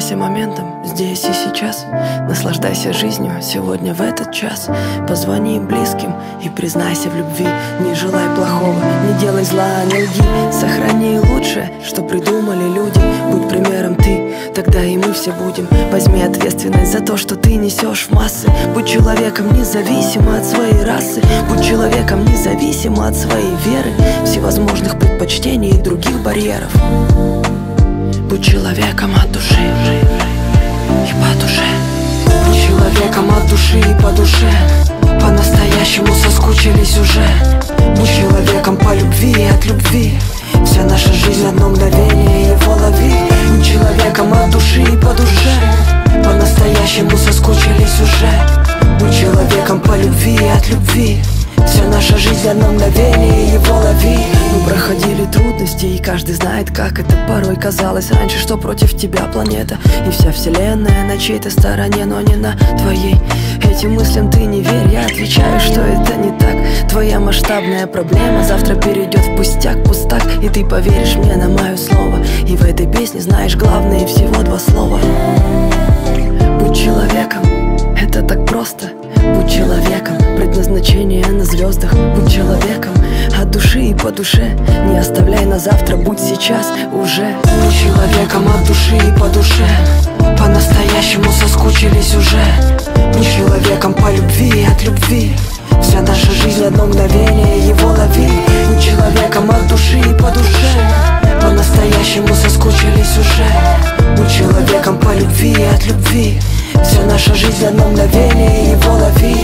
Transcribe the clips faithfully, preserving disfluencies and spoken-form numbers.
Наслаждайся моментом здесь и сейчас. Наслаждайся жизнью сегодня в этот час. Позвони близким и признайся в любви. Не желай плохого, не делай зла, не лги. Сохрани лучшее, что придумали люди. Будь примером ты, тогда и мы все будем. Возьми ответственность за то, что ты несешь в массы. Будь человеком независимо от своей расы. Будь человеком независимо от своей веры, всевозможных предпочтений и других барьеров. Будь человеком от души и по душе. Будь человеком от души и по душе. По-настоящему соскучились уже. Будь человеком по любви и от любви. Вся наша жизнь одно мгновение, его лови. Будь человеком от души и по душе. По-настоящему соскучились уже. Будь человеком по любви и от любви. Вся наша жизнь одно мгновение, его лови. Мы проходили трудности, и каждый знает, как это порой казалось раньше, что против тебя планета и вся вселенная на чьей-то стороне, но не на твоей. Этим мыслям ты не верь, я отвечаю, что это не так. Твоя масштабная проблема завтра перейдет в пустяк, пустак. И ты поверишь мне на мое слово. И в этой песне знаешь главное всего два слова. Будь человеком, это так просто. Будь человеком, предназначение на звездах. Будь человеком от души и по душе. Не оставляй на завтра, будь сейчас уже. Будь человеком от души и по душе. По-настоящему соскучились уже. Будь человеком по любви и от любви. Вся наша жизнь одно мгновение, его лови. Будь человеком от души и по душе. По-настоящему соскучились уже. Будь человеком по любви и от любви. Вся наша жизнь одно мгновение, его лови.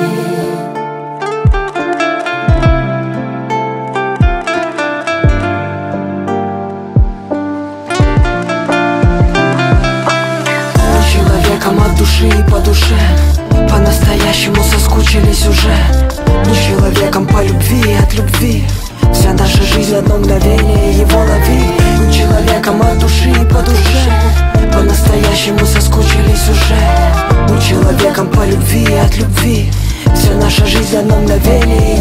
Будь человеком от души и по душе. По-настоящему соскучились уже. Будь человеком по любви и от любви. Вся наша жизнь одно мгновение, его лови. Будь человеком от души и по душе. По-настоящему соскучились уже. Будь человеком по любви и от любви. Вся наша жизнь одно мгновение.